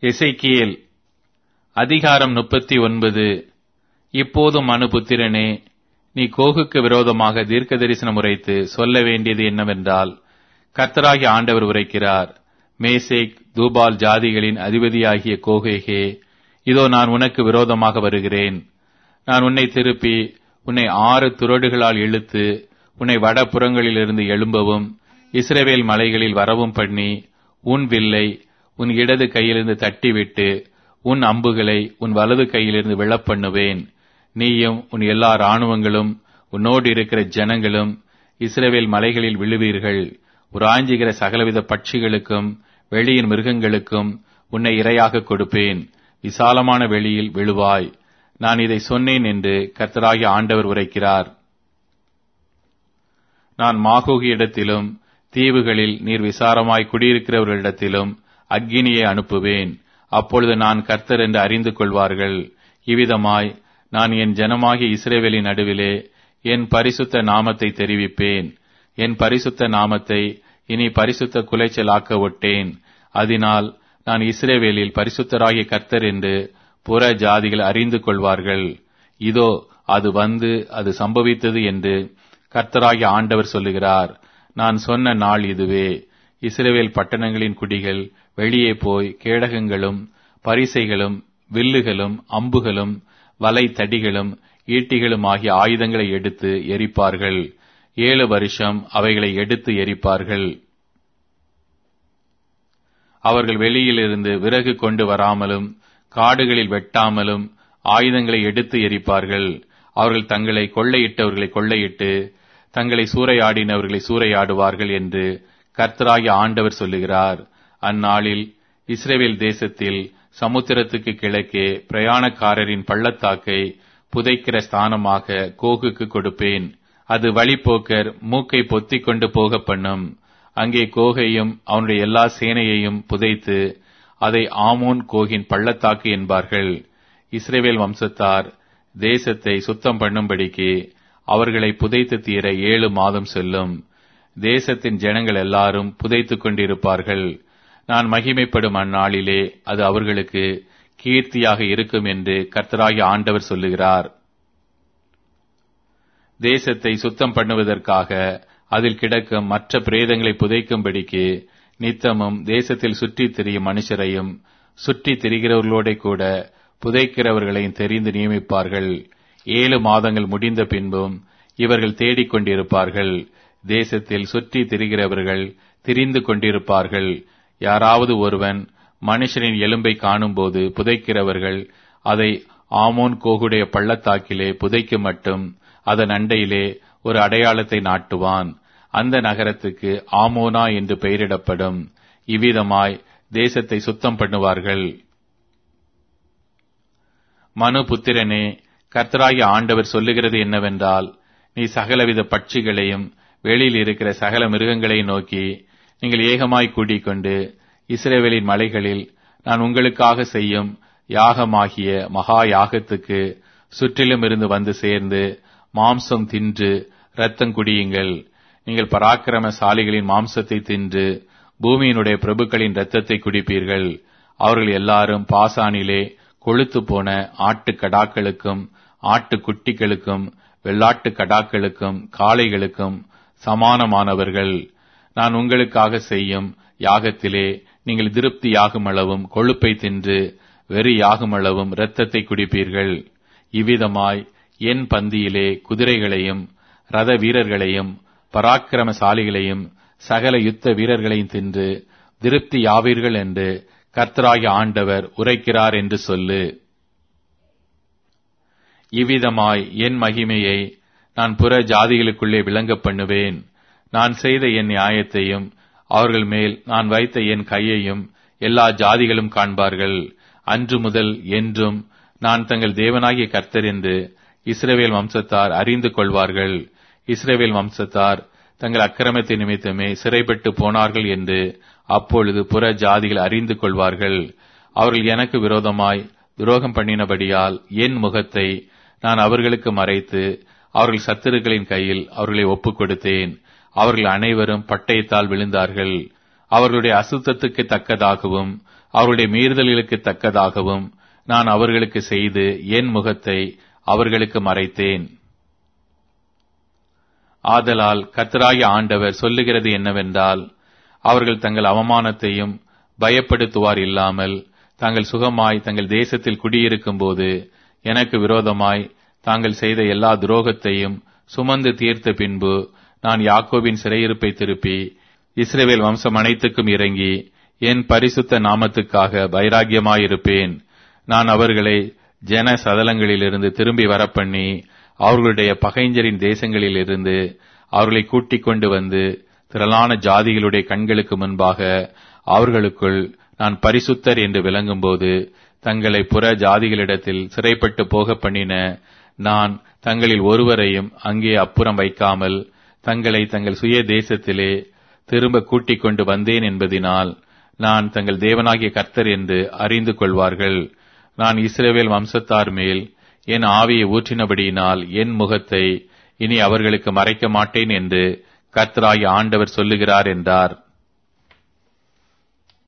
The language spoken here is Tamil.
எசேக்கியேல் அதிகாரம் 39. இப்போதும் மனுபுத்திரனே, நீ கோகுக்கு விரோதமாக தீர்க்க தரிசனம் உரைத்து சொல்ல வேண்டியது என்னவென்றால், கர்த்தராகிய ஆண்டவர் உரைக்கிறார். மேசேக் தூபால் ஜாதிகளின் அதிபதியாகிய கோகேகே, இதோ நான் உனக்கு விரோதமாக வருகிறேன். நான் உன்னை திருப்பி உன்னை 6 துறடுகளால் இழுத்து உன்னை வடபுறங்களிலிருந்து எழும்பவும் இஸ்ரவேல் மலைகளில் வரவும் பண்ணி, உன் வில்லை உன் இடது கையிலிருந்து தட்டிவிட்டு உன் அம்புகளை உன் வலது கையிலிருந்து விழப்பண்ணுவேன். நீயும் உன் எல்லா இராணுவங்களும் உன்னோடு இருக்கிற ஜனங்களும் இஸ்ரவேல் மலைகளில் விழுவீர்கள். உராஞ்சுகிற சகலவித பட்சிகளுக்கும் வெளியின் மிருகங்களுக்கும் உன்னை இரையாக கொடுப்பேன். விசாலமான வெளியில் விழுவாய். நான் இதை சொன்னேன் என்று கர்த்தராகிய ஆண்டவர் உரைக்கிறார். நான் மாகோகி இடத்திலும் தீவுகளில் நீர் விசாரமாய் குடியிருக்கிறவர்களிடத்திலும் அக்கினியை அனுப்புவேன். அப்பொழுது நான் கர்த்தர் என்று அறிந்து கொள்வார்கள். இவ்விதமாய் நான் என் ஜனமாகிய இஸ்ரவேலின் நடுவிலே என் பரிசுத்த நாமத்தை தெரிவிப்பேன். என் பரிசுத்த நாமத்தை இனி பரிசுத்த குலைச்சலாக்க ஒட்டேன். அதனால் நான் இஸ்ரவேலில் பரிசுத்தராகிய கர்த்தர் என்று புற ஜாதிகள் அறிந்து கொள்வார்கள். இதோ அது வந்து அது சம்பவித்தது என்று கர்த்தராகிய ஆண்டவர் சொல்லுகிறார். நான் சொன்ன நாள் இதுவே. இஸ்ரவேல் பட்டணங்களின் குடிகள் வெளியே போய் கேடகங்களும் பரிசைகளும் வில்லுகளும் அம்புகளும் வலை தடிகளும் ஈட்டிகளும் ஆகிய ஆயுதங்களை எடுத்து எரிப்பார்கள். 7 வருஷம் அவைகளை எடுத்து எரிப்பார்கள். அவர்கள் வெளியிலிருந்து விறகு கொண்டு வராமலும் காடுகளில் வெட்டாமலும் ஆயுதங்களை எடுத்து எரிப்பார்கள். அவர்கள் தங்களை கொள்ளையிட்டவர்களை கொள்ளையிட்டு தங்களை சூறையாடினவர்களை சூறையாடுவார்கள் என்று கர்த்தராகிய ஆண்டவர் சொல்லுகிறார். அந்நாளில் இஸ்ரவேல் தேசத்தில் சமுத்திரத்துக்கு கிழக்கே பிரயாணக்காரரின் பள்ளத்தாக்கை புதைக்கிற ஸ்தானமாக கோகுக்கு கொடுப்பேன். அது வழிப்போக்கர் மூக்கை பொத்திக் கொண்டு போக பண்ணும். அங்கே கோகையும் அவனுடைய எல்லா சேனையையும் புதைத்து அதை ஆமோன் கோகின் பள்ளத்தாக்கு என்பார்கள். இஸ்ரவேல் வம்சத்தார் தேசத்தை சுத்தம் பண்ணும்படிக்கு அவர்களை புதைத்து தீர 7 மாதம் செல்லும். தேசத்தின் ஜனங்கள் எல்லாரும் புதைத்துக் கொண்டிருப்பார்கள். நான் மகிமைப்படும் அந்நாளிலே அது அவர்களுக்கு கீர்த்தியாக இருக்கும் என்று கர்த்தராகிய ஆண்டவர் சொல்லுகிறார். தேசத்தை சுத்தம் பண்ணுவதற்காக அதில் கிடக்கும் மற்ற பிரேதங்களை புதைக்கும்படிக்கு நித்தமும் தேசத்தில் சுற்றித் திரியும் மனுஷரையும் சுற்றித் திரிகிறவர்களோட கூட புதைக்கிறவர்களையும் தெரிந்து நியமிப்பார்கள். 7 மாதங்கள் முடிந்த பின்பும் இவர்கள் தேடிக்கொண்டிருப்பார்கள். தேசத்தில் சுற்றி திரிகிறவர்கள் திரிந்து கொண்டிருப்பார்கள். யாராவது ஒருவன் மனுஷனின் எலும்பை காணும்போது புதைக்கிறவர்கள் அதை ஆமோன் கோகுடைய பள்ளத்தாக்கிலே புதைக்க மட்டும் அதன் அண்டையிலே ஒரு அடையாளத்தை நாட்டுவான். அந்த நகரத்துக்கு ஆமோனா என்று பெயரிடப்படும். இவ்விதமாய் தேசத்தை சுத்தம் பண்ணுவார்கள். மனுபுத்திரனே, கர்த்தராகிய ஆண்டவர் சொல்லுகிறது என்னவென்றால், நீ சகலவித பட்சிகளையும் வெளியில் இருக்கிற சகல மிருகங்களையும் நோக்கி, நீங்கள் ஏகமாய் கூட்டிக் கொண்டு இஸ்ரவேலின் மலைகளில் நான் உங்களுக்காக செய்யும் யாகமாகிய மகா யாகத்துக்கு சுற்றிலும் இருந்து வந்து சேர்ந்து மாம்சம் தின்று இரத்தம் குடியுங்கள். நீங்கள் பராக்கிரமசாலிகளின் மாம்சத்தை தின்று பூமியினுடைய பிரபுக்களின் இரத்தத்தை குடிப்பீர்கள். அவர்கள் எல்லாரும் பாசானிலே கொழுத்து போன ஆட்டுக்கடாக்களுக்கும் ஆட்டுக்குட்டிகளுக்கும் வெள்ளாட்டு கடாக்களுக்கும் காளைகளுக்கும் சமானமானவர்கள். நான் உங்களுக்காக செய்யும் யாகத்திலே நீங்கள் திருப்தி யாகுமளவும் கொழுப்பை தின்று வெறி யாகுமளவும் இரத்தத்தை குடிப்பீர்கள். இவ்விதமாய் என் பந்தியிலே குதிரைகளையும் ரத வீரர்களையும் பராக்கிரமசாலிகளையும் சகல யுத்த வீரர்களையும் தின்று திருப்தி யாவீர்கள் என்று கர்த்தராகிய ஆண்டவர் உரைக்கிறார் என்று சொல்லு. இவ்விதமாய் என் மகிமையை நான் புற ஜாதிகளுக்குள்ளே விளங்க பண்ணுவேன். நான் செய்த என் நியாயத்தையும் அவர்கள் மேல் நான் வைத்த என் கையையும் எல்லா ஜாதிகளும் காண்பார்கள். அன்று முதல் என்றும் நான் தங்கள் தேவனாகிய கர்த்தர் என்று இஸ்ரவேல் வம்சத்தார் அறிந்து கொள்வார்கள். இஸ்ரவேல் வம்சத்தார் தங்கள் அக்கிரமத்தை நிமித்தமே சிறைப்பட்டு போனார்கள் என்று அப்பொழுது புற ஜாதிகள் அறிந்து கொள்வார்கள். அவர்கள் எனக்கு விரோதமாய் துரோகம் பண்ணினபடியால் என் முகத்தை நான் அவர்களுக்கு மறைத்து அவர்கள் சத்துருக்களின் கையில் அவர்களை ஒப்புக் கொடுத்தேன். அவர்கள் அனைவரும் பட்டயத்தால் விழுந்தார்கள். அவர்களுடைய அசுத்தத்துக்கு தக்கதாகவும் அவருடைய மீறுதல்களுக்கு தக்கதாகவும் நான் அவர்களுக்கு செய்து என் முகத்தை அவர்களுக்கு மறைத்தேன். ஆதலால் கர்த்தராகிய ஆண்டவர் சொல்லுகிறது என்னவென்றால், அவர்கள் தங்கள் அவமானத்தையும் பயப்படுத்துவார் இல்லாமல் தாங்கள் சுகமாய் தங்கள் தேசத்தில் குடியிருக்கும் போது எனக்கு விரோதமாய் தாங்கள் செய்த எல்லா துரோகத்தையும் சுமந்து தீர்த்த பின்பு நான் யாக்கோபின் சிறையிருப்பை திருப்பி இஸ்ரவேல் வம்சம் அனைத்துக்கும் இறங்கி என் பரிசுத்த நாமத்துக்காக வைராக்கியமாயிருப்பேன். நான் அவர்களை ஜன சதலங்களிலிருந்து திரும்பி வரப்பண்ணி அவர்களுடைய பகைஞரின் தேசங்களிலிருந்து அவர்களை கூட்டிக் கொண்டு வந்து திரளான ஜாதிகளுடைய கண்களுக்கு முன்பாக அவர்களுக்குள் நான் பரிசுத்தர் என்று விளங்கும்போது தங்களை புற ஜாதிகளிடத்தில் சிறைப்பட்டு போக பண்ணின நான் தங்களில் ஒருவரையும் அங்கே அப்புறம் வைக்காமல் தங்களை தங்கள் சுய தேசத்திலே திரும்ப கூட்டிக் கொண்டு வந்தேன் என்பதினால் நான் தங்கள் தேவனாகிய கர்த்தர் என்று அறிந்து கொள்வார்கள். நான் இஸ்ரவேல் வம்சத்தார் மேல் என் ஆவியை ஊற்றினபடியினால் என் முகத்தை இனி அவர்களுக்கு மறைக்க மாட்டேன் என்று கர்த்தராகிய ஆண்டவர் சொல்லுகிறார் என்றார்.